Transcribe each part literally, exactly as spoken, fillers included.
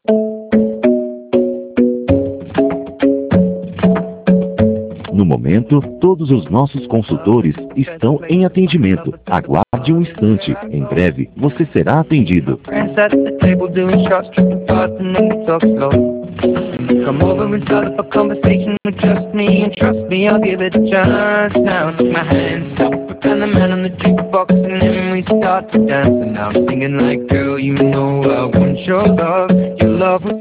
No momento, todos os nossos consultores estão em atendimento. Aguarde um instante. Em breve, você será atendido. Friends at the table doing shots, tripping fast and then we talk slow. Come over and start up a conversation with just me, and trust me, I'll give it a chance. Now take my hand, stop, and the man on the jukebox, and then we start to dance. And now I'm singing like, girl, you know I want your love. Your love was...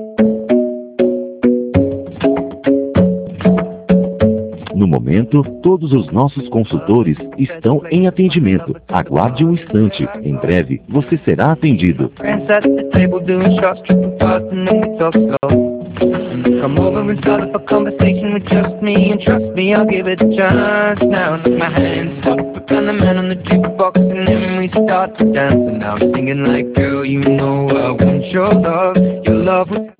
No momento, todos os nossos consultores estão em atendimento. Aguarde um instante. Em breve, você será atendido. Friends at the table doing shots, tripping fast and then we talk slow. Come over and start up a conversation with just me, and trust me, I'll give it a chance. Now take my hand, stop, and the man on the jukebox, and then we start to dance. And now I'm singing like, girl, you know I want your love. Your love was...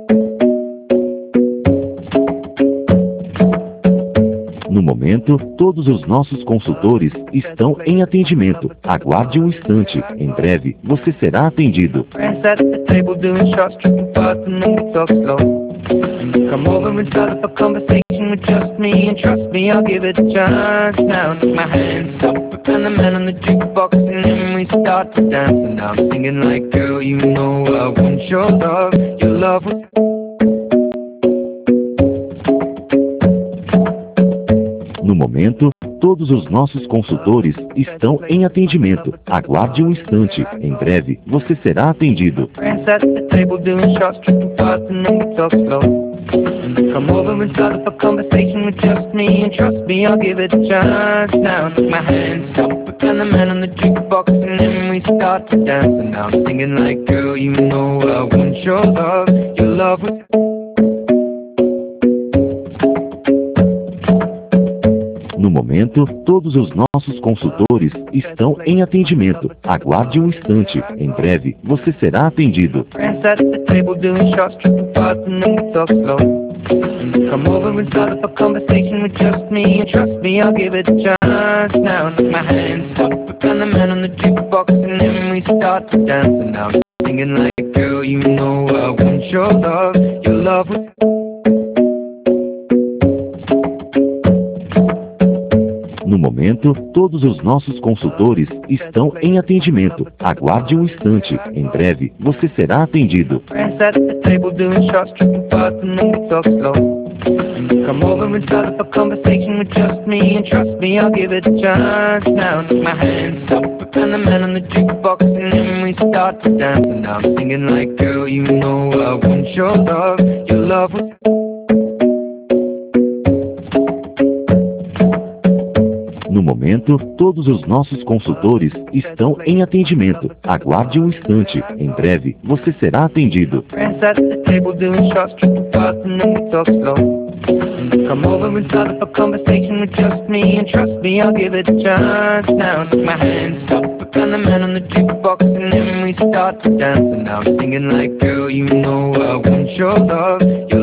No momento, todos os nossos consultores estão em atendimento. Aguarde um instante. Em breve, você será atendido. Friends at the table doing shots, tripping fast and then we talk slow. Come over and start up a conversation with just me, and trust me, I'll give it a chance. Now take my hand, stop, and the man on the jukebox, and then we start to dance. And now I'm singing like, girl, you know I want your love. Your love was... No momento, todos os nossos consultores estão em atendimento. Aguarde um instante. Em breve, você será atendido. Friends at the table doing shots, tripping fast and then we talk slow. Come over and start up a conversation with just me, and trust me, I'll give it a chance. Now take my hand, stop, and the man on the jukebox, and then we start to dance. And now I'm singing like, girl, you know I want your love. Your love was... No momento, todos os nossos consultores estão em atendimento. Aguarde um instante. Em breve, você será atendido. Friends at the table doing shots, tripping fast and then we talk slow. Come over and start up a conversation with just me, and trust me, I'll give it a chance. Now take my hand, stop, and the man on the jukebox, and then we start to dance. And now I'm singing like, girl, you know I want your love. Your love was... No momento, todos os nossos consultores estão em atendimento. Aguarde um instante. Em breve, você será atendido. Friends at the table doing shots, tripping fast and then we talk slow. Come over and start up a conversation with just me, and trust me, I'll give it a chance. Now take my hand, stop, and the man on the jukebox, and then we start to dance. And now I'm singing like, girl, you know I want your love. Your love was... No momento, todos os nossos consultores estão em atendimento. Aguarde um instante. Em breve, você será atendido. Friends at the table doing shots, tripping fast and then we talk slow. Come over and start up a conversation with just me, and trust me, I'll give it a chance. Now take my hand, stop, and the man on the jukebox, and then we start to dance. And now I'm singing like, girl, you know I want your love. Your